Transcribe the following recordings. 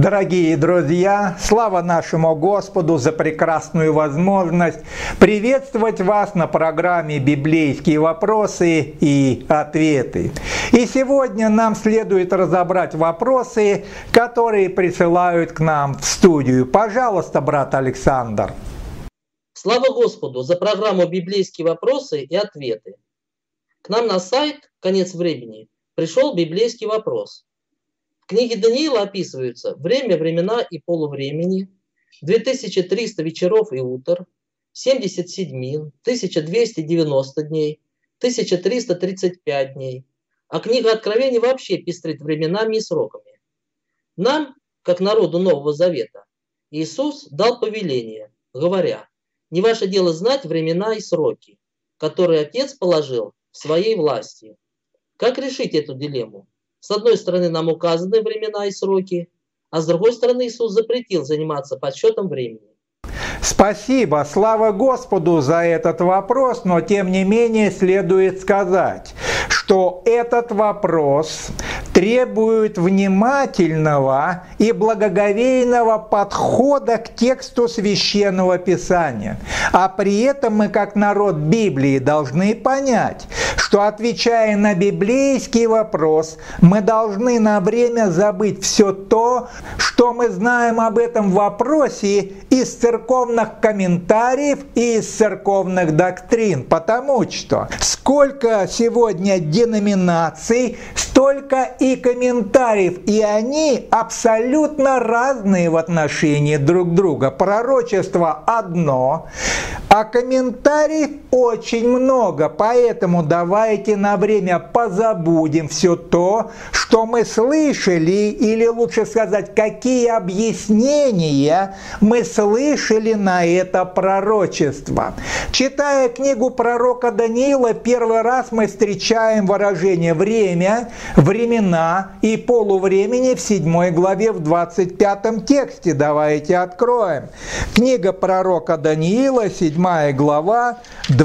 Дорогие друзья, слава нашему Господу за прекрасную возможность приветствовать вас на программе «Библейские вопросы и ответы». И сегодня нам следует разобрать вопросы, которые присылают к нам в студию. Пожалуйста, брат Александр. Слава Господу за программу «Библейские вопросы и ответы». К нам на сайт «Конец времени» пришел библейский вопрос. В книге Даниила описываются время, времена и полувремени, 2300 вечеров и утр, 70 седьмин, 1290 дней, 1335 дней. А книга Откровений вообще пестрит временами и сроками. Нам, как народу Нового Завета, Иисус дал повеление, говоря: «Не ваше дело знать времена и сроки, которые Отец положил в своей власти». Как решить эту дилемму? С одной стороны, нам указаны времена и сроки, а с другой стороны, Иисус запретил заниматься подсчетом времени. Спасибо, слава Господу за этот вопрос, но тем не менее следует сказать, что этот вопрос требует внимательного и благоговейного подхода к тексту Священного Писания. А при этом мы, как народ Библии, должны понять, что, отвечая на библейский вопрос, мы должны на время забыть все то, что мы знаем об этом вопросе из церковных комментариев и из церковных доктрин, потому что сколько сегодня деноминаций, столько и комментариев, и они абсолютно разные в отношении друг друга. Пророчество одно, а комментариев очень много, поэтому давайте на время позабудем все то, что мы слышали, или лучше сказать, какие объяснения мы слышали на это пророчество. Читая книгу пророка Даниила, первый раз мы встречаем выражение «время», «времена» и «полувремени» в 7 главе в 25 тексте. Давайте откроем. Книга пророка Даниила, 7 глава,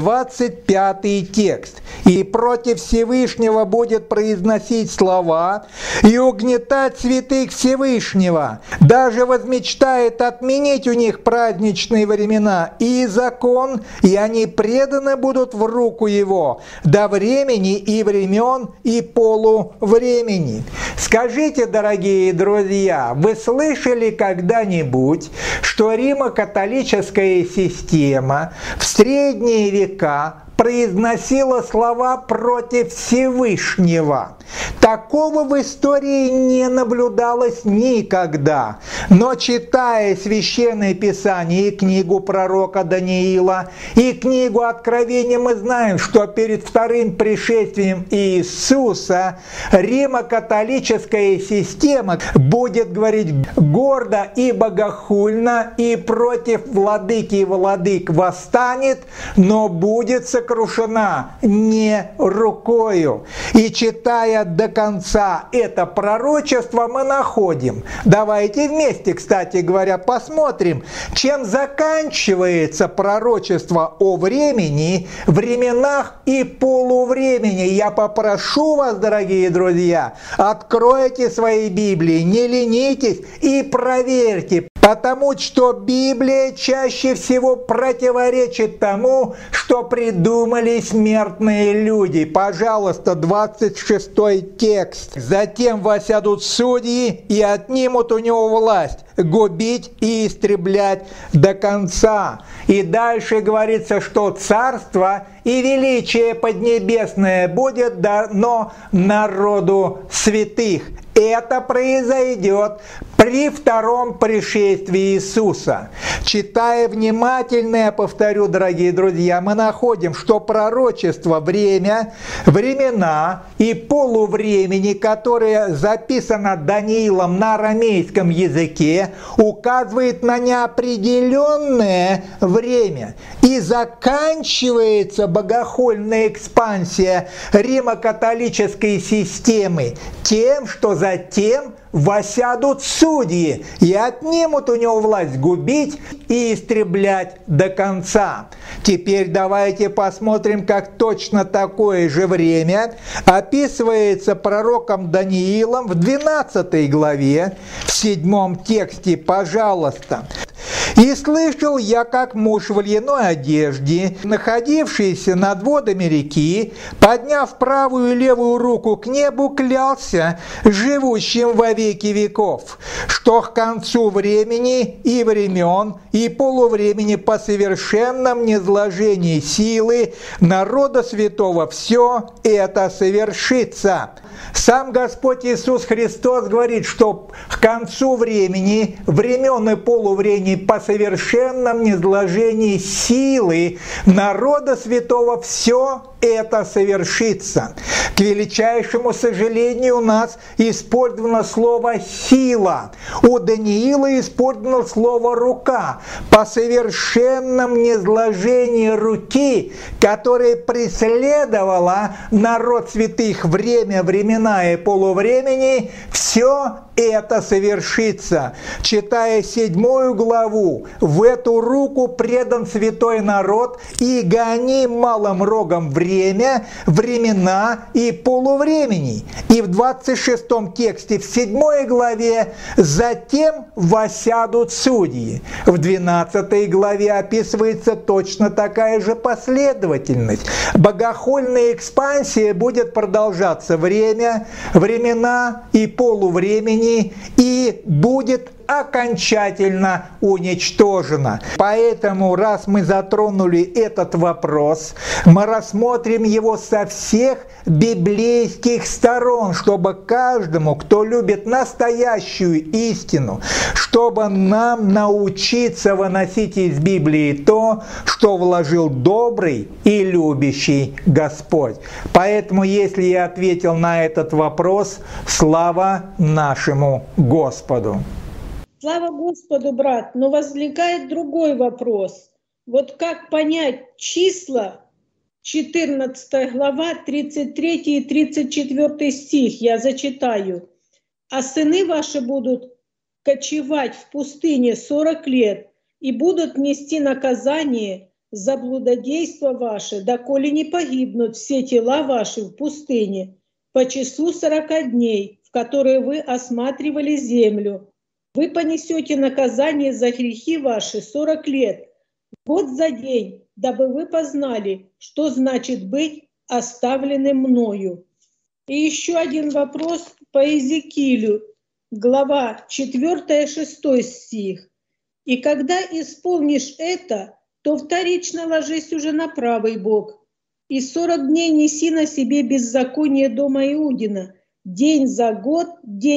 25 текст. «И против Всевышнего будет произносить слова и угнетать святых Всевышнего, даже возмечтает отменить у них праздничные времена и закон, и они преданы будут в руку его до времени и времен и полувремени». Скажите, дорогие друзья, вы слышали когда-нибудь, что римо-католическая система в средние века произносила слова против Всевышнего? Такого в истории не наблюдалось никогда. Но читая Священное Писание и книгу пророка Даниила, и книгу Откровения, мы знаем, что перед вторым пришествием Иисуса римо-католическая система будет говорить гордо и богохульно, и против владыки и владык восстанет, но будет сокрушена не рукою. И читая до конца это пророчество, мы находим. Давайте вместе, кстати говоря, посмотрим, чем заканчивается пророчество о времени, временах и полувремени. Я попрошу вас, дорогие друзья, откройте свои Библии, не ленитесь и проверьте, потому что Библия чаще всего противоречит тому, что придумали смертные люди. Пожалуйста, 26 текст. «Затем восядут судьи и отнимут у него власть губить и истреблять до конца». И дальше говорится, что царство и величие поднебесное будет дано народу святых. Это произойдет при втором пришествии Иисуса. Читая внимательно, я повторю, дорогие друзья, мы находим, что пророчество «время», «времена» и «полувремени», которое записано Даниилом на арамейском языке, указывает на неопределенное время. И заканчивается богохульная экспансия римо-католической системы тем, что затем восядут судьи и отнимут у него власть губить и истреблять до конца. Теперь давайте посмотрим, как точно такое же время описывается пророком Даниилом в 12 главе, в 7 тексте, пожалуйста. «И слышал я, как муж в льняной одежде, находившийся над водами реки, подняв правую и левую руку к небу, клялся живущим во веки веков, что к концу времени и времен, и полувремени по совершенном низложении силы народа святого все это совершится». Сам Господь Иисус Христос говорит, что к концу времени, времен и полувремени по совершенном низложении силы народа святого все это совершится. К величайшему сожалению, у нас использовано слово «сила». У Даниила использовано слово «рука». По совершенном низложении руки, которое преследовало народ святых время, времена и полувремени, все это совершится. Читая 7 главу, в эту руку предан святой народ, и гони малым рогом время, времена и полувремени. И в 26 тексте в 7 главе «Затем восядут судьи». В 12 главе описывается точно такая же последовательность. Богохульная экспансия будет продолжаться время, времена и полувремени, и будет окончательно уничтожена. Поэтому, раз мы затронули этот вопрос, мы рассмотрим его со всех библейских сторон, чтобы каждому, кто любит настоящую истину, чтобы нам научиться выносить из Библии то, что вложил добрый и любящий Господь. Поэтому, если я ответил на этот вопрос, слава нашему Господу. Слава Господу, брат, но возникает другой вопрос. Вот как понять числа, 14 глава, 33 и 34 стих, я зачитаю. «А сыны ваши будут кочевать в пустыне 40 лет и будут нести наказание за блудодейство ваше, доколе не погибнут все тела ваши в пустыне по числу 40 дней, в которые вы осматривали землю. Вы понесете наказание за грехи ваши 40 лет, год за день, дабы вы познали, что значит быть оставленным мною». И еще один вопрос по Иезекиилю, глава 4-6 стих. «И когда исполнишь это, то вторично ложись уже на правый бок, и 40 дней неси на себе беззаконие дома Иудина, день за год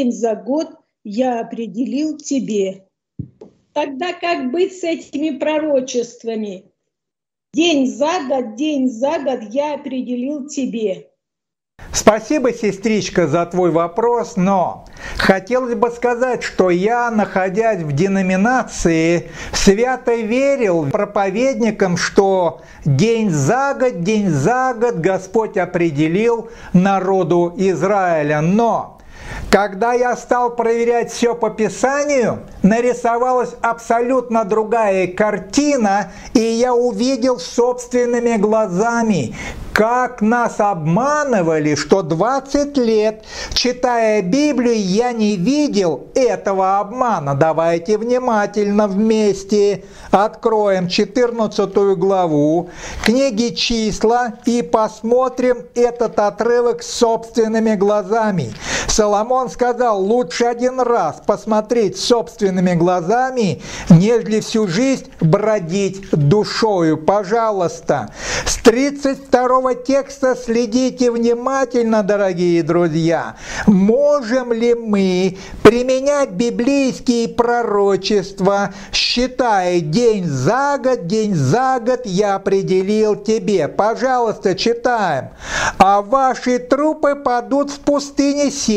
я определил тебе». Тогда как быть с этими пророчествами? День за год я определил тебе. Спасибо, сестричка, за твой вопрос, но хотелось бы сказать, что я, находясь в деноминации, свято верил проповедникам, что день за год Господь определил народу Израиля. Но когда я стал проверять все по Писанию, нарисовалась абсолютно другая картина, и я увидел собственными глазами, как нас обманывали, что 20 лет, читая Библию, я не видел этого обмана. Давайте внимательно вместе откроем 14 главу книги «Числа» и посмотрим этот отрывок собственными глазами. Соломон сказал: лучше один раз посмотреть собственными глазами, нежели всю жизнь бродить душою. Пожалуйста, с 32 текста следите внимательно, дорогие друзья. Можем ли мы применять библейские пророчества, считая день за год я определил тебе? Пожалуйста, читаем. «А ваши трупы падут в пустыне 7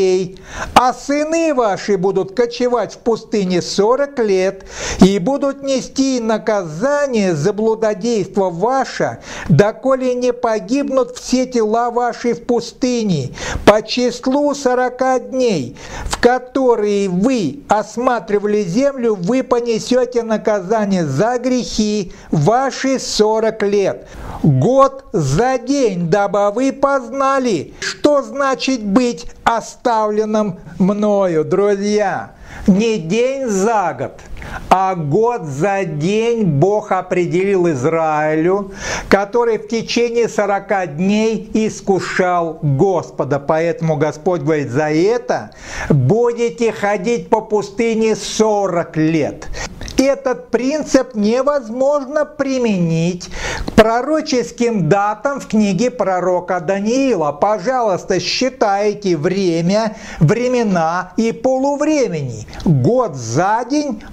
детей, а сыны ваши будут кочевать в пустыне 40 лет и будут нести наказание за блудодейство ваше, доколе не погибнут все тела ваши в пустыне, по числу 40 дней, в которые вы осматривали землю, вы понесете наказание за грехи ваши 40 лет, год за день, дабы вы познали, что значит быть оставленным мною, друзья. Не день за год, а год за день Бог определил Израилю, который в течение 40 дней искушал Господа. Поэтому Господь говорит: за это будете ходить по пустыне 40 лет. Этот принцип невозможно применить к пророческим датам в книге пророка Даниила. Пожалуйста, считайте время, времена и полувремени. Год за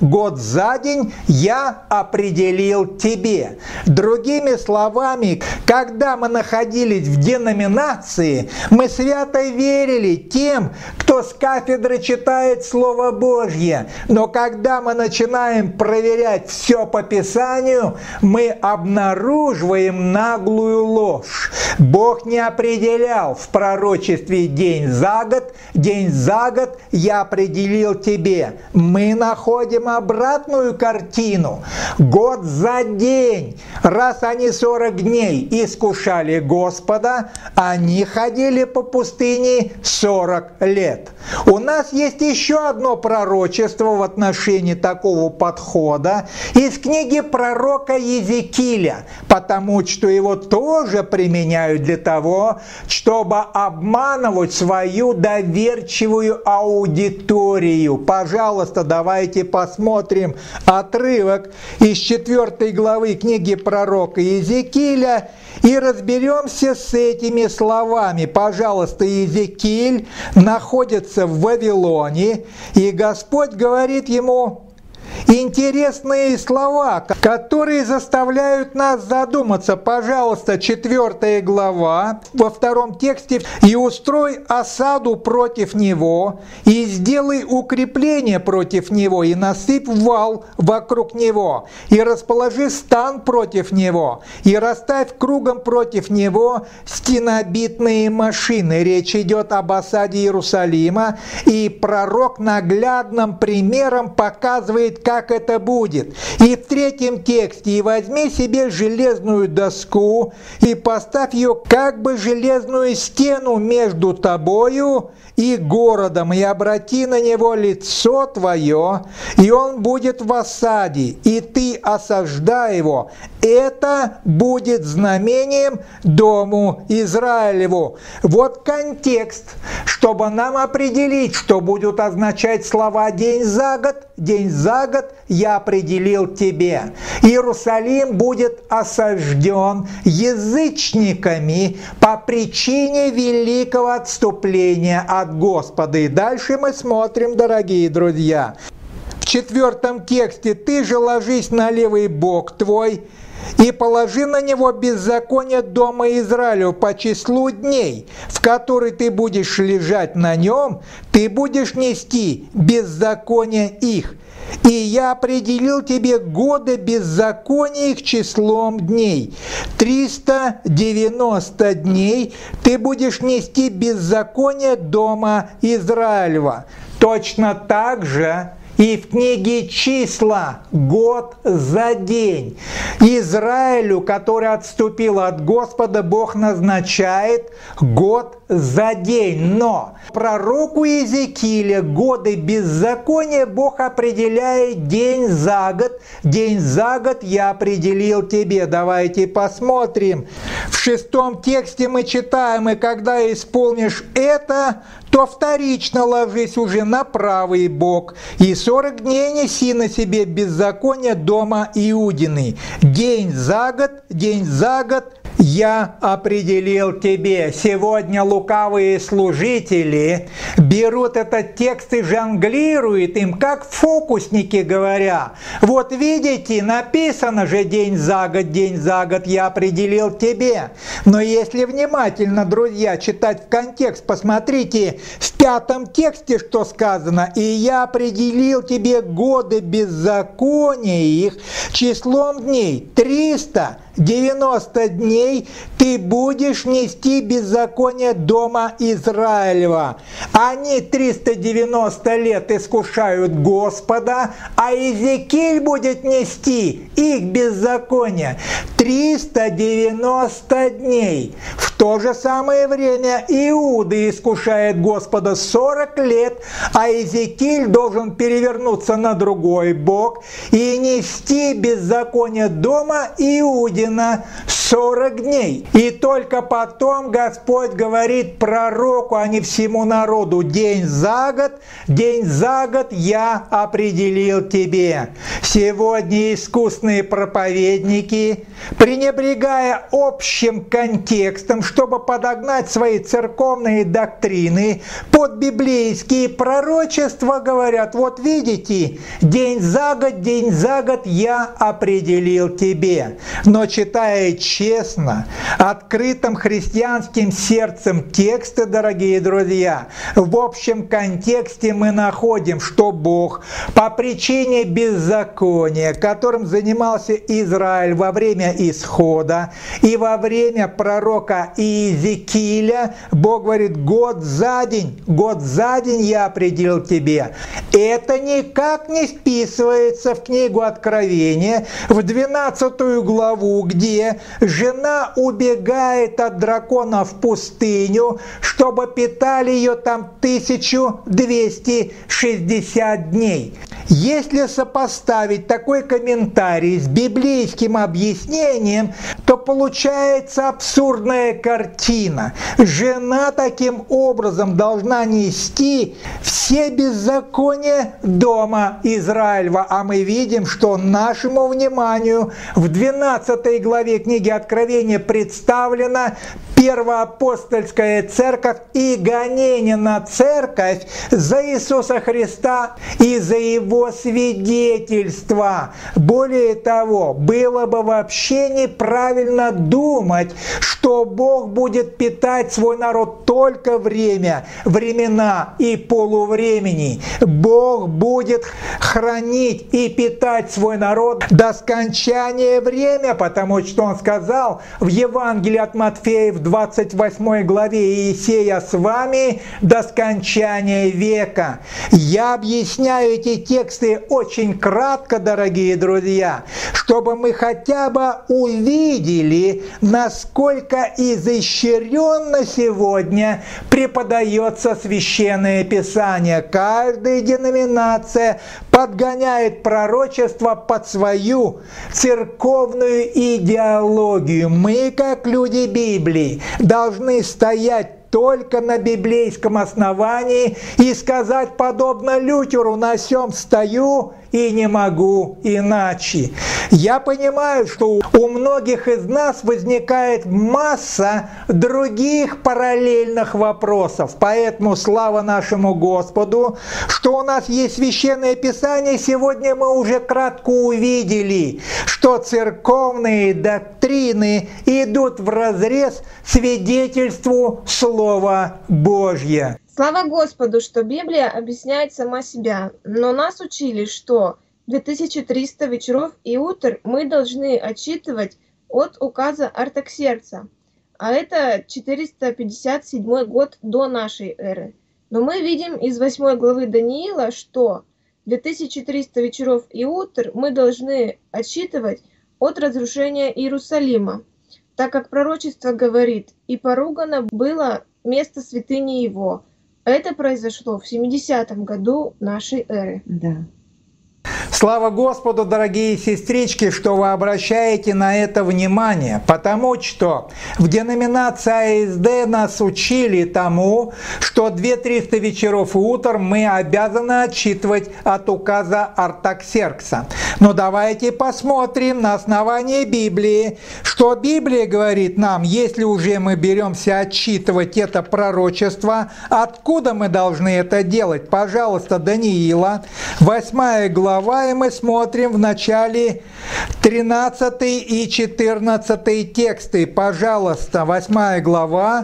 день я определил тебе. Другими словами, когда мы находились в деноминации, мы свято верили тем, кто с кафедры читает Слово Божье. Но когда мы начинаем проверять все по Писанию, мы обнаруживаем наглую ложь. Бог не определял в пророчестве день за год я определил тебе. Мы находим обратную картину. Год за день. Раз они 40 дней искушали Господа, они ходили по пустыне 40 лет. У нас есть еще одно пророчество в отношении такого подхода из книги пророка Иезекииля, потому что его тоже применяют для того, чтобы обманывать свою доверчивую аудиторию. Пожалуйста, давайте посмотрим отрывок из 4 главы книги пророка Иезекииля и разберемся с этими словами. Пожалуйста, Иезекииль находится в Вавилоне, и Господь говорит ему интересные слова, которые заставляют нас задуматься. Пожалуйста, 4 глава, во 2 тексте: «И устрой осаду против него, и сделай укрепление против него, и насыпь вал вокруг него, и расположи стан против него, и расставь кругом против него стенобитные машины». Речь идет об осаде Иерусалима, и пророк наглядным примером показывает, как это будет. И в 3 тексте: «И возьми себе железную доску, и поставь ее как бы железную стену между тобою и городом, и обрати на него лицо твое, и он будет в осаде, и ты осаждай его. Это будет знамением дому Израилеву». Вот контекст, чтобы нам определить, что будут означать слова «день за год я определил тебе». Иерусалим будет осажден язычниками по причине великого отступления от Господа. И дальше мы смотрим, дорогие друзья. В 4 тексте: «Ты же ложись на левый бок твой, и положи на него беззаконие дома Израилю по числу дней, в которые ты будешь лежать на нем, ты будешь нести беззаконие их. И я определил тебе годы беззакония их числом дней. 390 дней ты будешь нести беззаконие дома Израилева». Точно так же и в книге «Числа» год за день. Израилю, который отступил от Господа, Бог назначает год за день. Но пророку Иезекииля годы беззакония Бог определяет день за год. День за год я определил тебе. Давайте посмотрим. В 6 тексте мы читаем: «И когда исполнишь это, то вторично ложись уже на правый бок, и 40 дней неси на себе беззаконие дома Иудины. День за год я определил тебе». Сегодня лукавые служители берут этот текст и жонглируют им, как фокусники, говоря: вот видите, написано же день за год я определил тебе. Но если внимательно, друзья, читать в контекст, посмотрите в 5 тексте, что сказано: «И я определил тебе годы беззакония их числом дней 390 дней ты будешь нести беззаконие дома Израилева». Они 390 лет искушают Господа, а Иезекииль будет нести их беззаконие 390 дней. В то же самое время Иуда искушает Господа 40 лет, а Иезекииль должен перевернуться на другой бок и нести беззаконие дома Иудина 40 дней. И только потом Господь говорит пророку, а не всему народу: день за год я определил тебе. Сегодня искусные проповедники, пренебрегая общим контекстом, чтобы подогнать свои церковные доктрины под библейские пророчества, говорят: вот видите, день за год я определил тебе. Но читая честно, открытым христианским сердцем тексты, дорогие друзья, в общем контексте мы находим, что Бог по причине беззакония, которым занимался Израиль во время исхода и во время пророка Иезекииля, Бог говорит: год за день я определил тебе. Это никак не вписывается в книгу Откровения, в 12 главу, где жена убегает от дракона в пустыню, чтобы питали ее там 1260 дней. Если сопоставить такой комментарий с библейским объяснением, то получается абсурдная картина. Жена таким образом должна нести все беззакония дома Израилева. А мы видим, что нашему вниманию в 12 главе книги Откровения представлена первоапостольская церковь и гонение на церковь за Иисуса Христа и за Его свидетельство. Более того, было бы вообще неправильно думать, что Бог будет питать свой народ только времена и полувремени. Бог будет хранить и питать свой народ до скончания времени, потому что Он сказал в Евангелии от Матфея в 28 главе: «Иисея с вами до скончания века». Я объясняю эти тексты очень кратко, дорогие друзья, чтобы мы хотя бы увидели, насколько изощренно сегодня преподается Священное Писание. Каждая деноминация подгоняет пророчество под свою церковную идеологию. Мы, как люди Библии, должны стоять только на библейском основании и сказать, подобно Лютеру: на сём стою и не могу иначе. Я понимаю, что у многих из нас возникает масса других параллельных вопросов. Поэтому слава нашему Господу, что у нас есть Священное Писание. Сегодня мы уже кратко увидели, что церковные доктрины идут вразрез свидетельству Слова Божьего. Слава Господу, что Библия объясняет сама себя, но нас учили, что 2300 вечеров и утр мы должны отсчитывать от указа Артаксеркса, а это 457 год до нашей эры. Но мы видим из 8 главы Даниила, что 2300 вечеров и утр мы должны отсчитывать от разрушения Иерусалима, так как пророчество говорит: «И поругано было место святыни его». Это произошло в 70-м году нашей эры. Да. Слава Господу, дорогие сестрички, что вы обращаете на это внимание, потому что в деноминации АСД нас учили тому, что что 2300 вечеров и утр мы обязаны отчитывать от указа Артаксеркса. Но давайте посмотрим на основании Библии, что Библия говорит нам, если уже мы беремся отчитывать это пророчество, откуда мы должны это делать? Пожалуйста, Даниила, 8 глава, и мы смотрим в начале 13 и 14 тексты. Пожалуйста, 8 глава,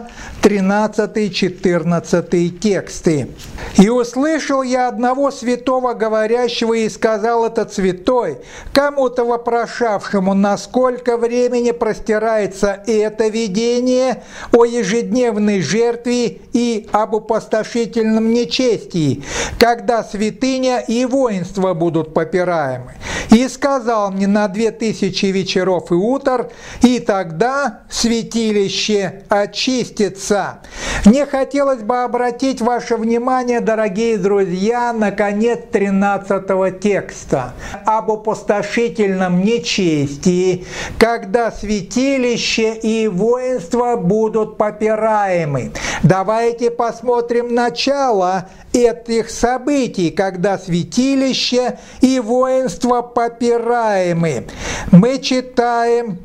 13-14 тексты. «И услышал я одного святого говорящего, и сказал этот святой кому-то вопрошавшему, насколько времени простирается это видение о ежедневной жертве и об опустошительном нечестии, когда святыня и воинство будут попираемы. И сказал мне на 2000 вечеров и утр, и тогда святилище очистится». Мне хотелось бы обратить ваше внимание, дорогие друзья, на конец 13 текста. Об опустошительном нечестии, когда святилище и воинство будут попираемы. Давайте посмотрим начало этих событий, когда святилище и воинство попираемы. Мы читаем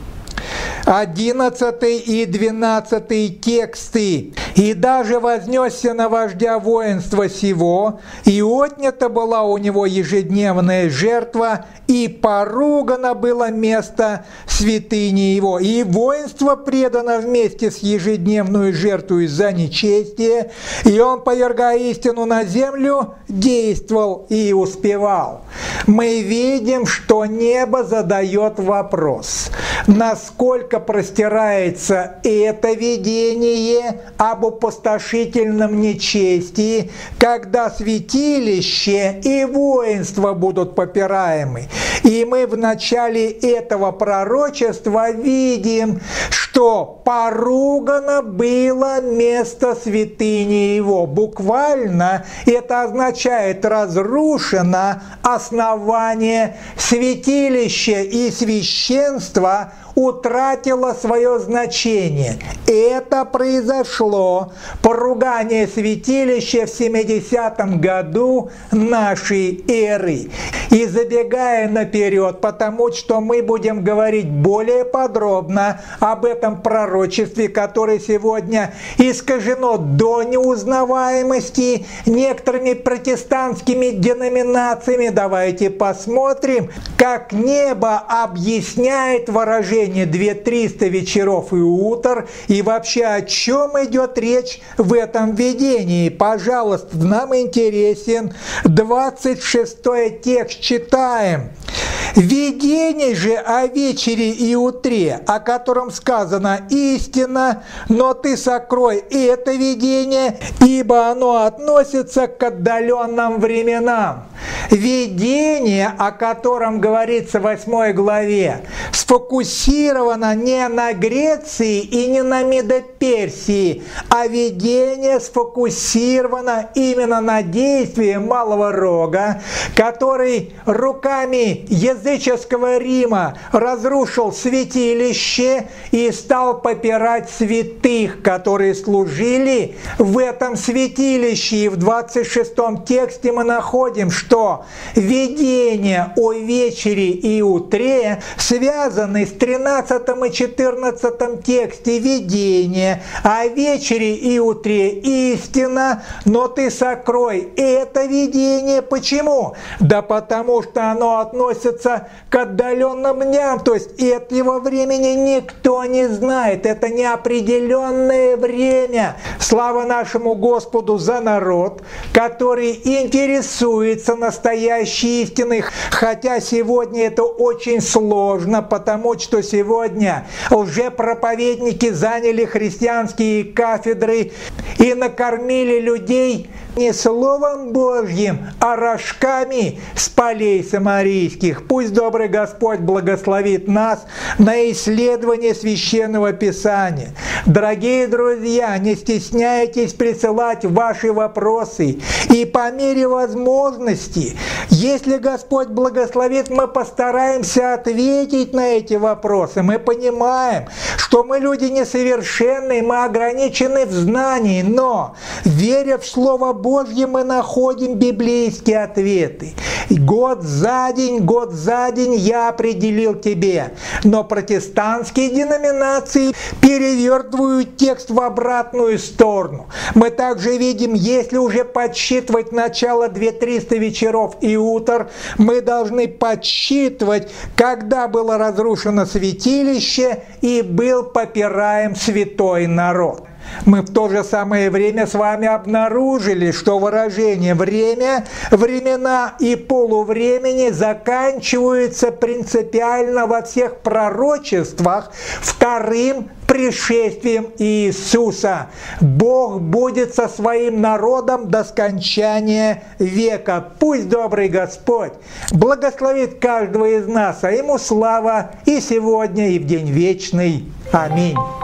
11 и 12 тексты. «И даже вознесся на вождя воинства сего, и отнята была у него ежедневная жертва, и поругано было место святыни его, и воинство предано вместе с ежедневную жертву за нечестие, и он, повергая истину на землю, действовал и успевал». Мы видим, что небо задает вопрос, насколько простирается это видение об опустошительном нечестии, когда святилище и воинство будут попираемы. И мы в начале этого пророчества видим, что поругано было место святыни его. Буквально это означает разрушено основание святилища, и священство утратило свое значение. Это произошло, поругание святилища, в 70 году нашей эры. И забегая наперед, потому что мы будем говорить более подробно об этом пророчестве, которое сегодня искажено до неузнаваемости некоторыми протестантскими деноминациями, давайте посмотрим, как небо объясняет выражение 2300 вечеров и утр, и вообще о чем идет речь в этом видении. Пожалуйста, нам интересен 26 текст, читаем. «Видение же о вечере и утре, о котором сказано истина, но ты сокрой это видение, ибо оно относится к отдаленным временам». Видение, о котором говорится в 8 главе, сфокусировано не на Греции и не на Медоперсии, а видение сфокусировано именно на действии Малого Рога, который руками языческого Рима разрушил святилище и стал попирать святых, которые служили в этом святилище. И в 26 тексте мы находим, что видение о вечере и утре связаны с 13 и 14 тексте. Видение о вечере и утре истина, но ты сокрой это видение. Почему? Да потому что оно относится к отдаленным дням, то есть этого времени никто не знает, это неопределенное время. Слава нашему Господу за народ, который интересуется настоящей истиной, хотя сегодня это очень сложно, потому что сегодня лжепроповедники заняли христианские кафедры и накормили людей Не словом Божьим, а рожками с полей самарийских. Пусть добрый Господь благословит нас на исследование Священного Писания. Дорогие друзья, не стесняйтесь присылать ваши вопросы. И по мере возможности, если Господь благословит, мы постараемся ответить на эти вопросы. Мы понимаем, что мы люди несовершенные, мы ограничены в знании, но, веря в Слово Божье, мы находим библейские ответы. Год за день я определил тебе. Но протестантские деноминации перевертывают текст в обратную сторону. Мы также видим, если уже подсчитывать начало 2300 вечеров и утр, мы должны подсчитывать, когда было разрушено святилище и был попираем святой народ. Мы в то же самое время с вами обнаружили, что выражение «время», «времена» и «полувремени» заканчиваются принципиально во всех пророчествах вторым пришествием Иисуса. Бог будет со своим народом до скончания века. Пусть добрый Господь благословит каждого из нас, а Ему слава и сегодня, и в день вечный. Аминь.